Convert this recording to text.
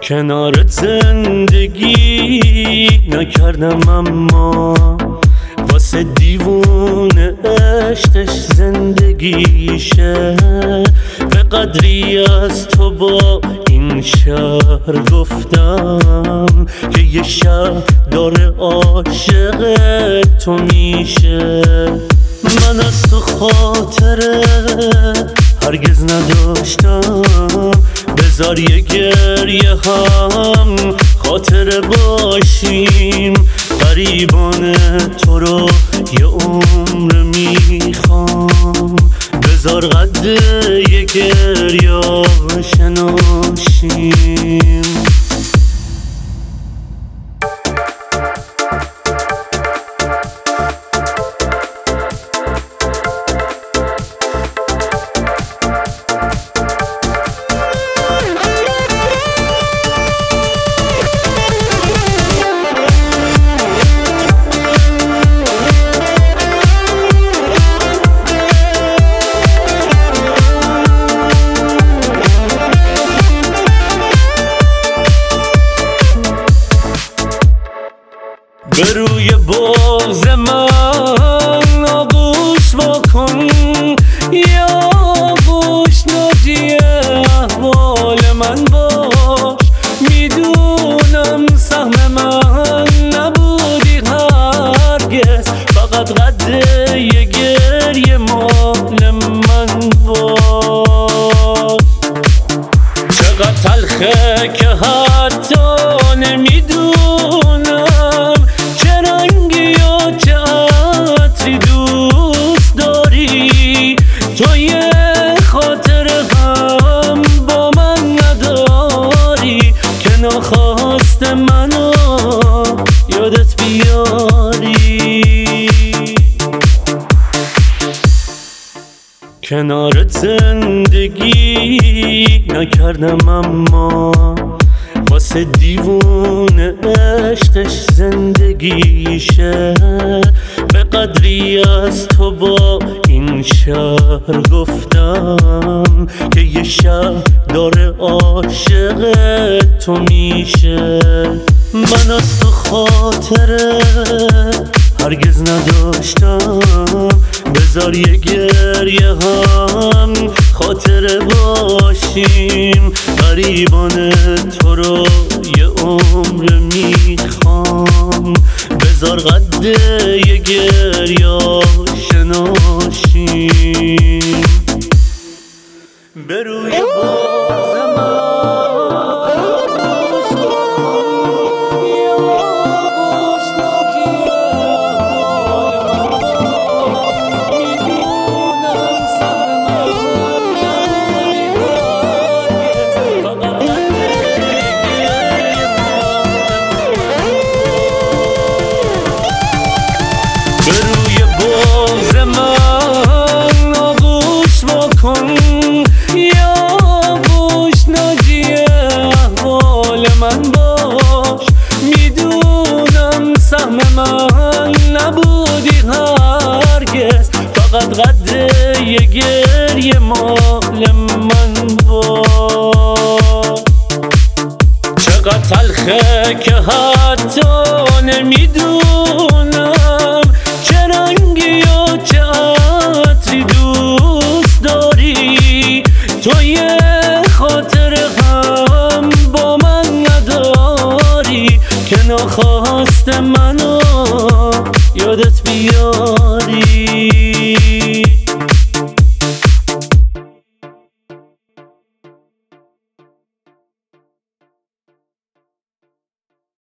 کنارت زندگی نکردم، اما واسه دیوونه عشقش زندگیشه. به قدری از تو با این شهر گفتم که یه شب داره عاشق تو میشه. من از تو خاطره هرگز نداشتم، بذار یه گریه هم خاطره باشیم. قریبان تو رو یه عمر میخوام، بذار قد یه گریه شناشیم. به روی بغض من آغوش واکن، یا آغوش ناجی احوال من باش. میدونم سهم من نبودی هرگز، فقط قد یه گریه مال من باش. چقدر تلخه که حتی نمیدونم چه رنگی یا چه عطری دوست داری. تو یه خاطر هم با من نداری که ناخواست منو یادت بیاری. کنارت زندگی نکردم، اما واسه دیوونه عشقش زندگیشه. به قدری از تو با این شهر گفتم که یه شب داره عاشق تو میشه. من از تو خاطره هرگز نداشتم، بذار یه گریه هم خاطره باشیم. قریبان تو رو یه عمر میخوام، بذار قد یه گریه شناشیم. به روی بغض من آغوش واکن، یا آغوش ناجی احوال من باش. میدونم سهم من نبودی هرگز، فقط قد یه گریه مال من باش. چقدر تلخه که حتی نمیدونم چه رنگی یا چه عطری دوست داری. تو یه خاطر هم با من نداری که ناخواست منو یادت بیاری.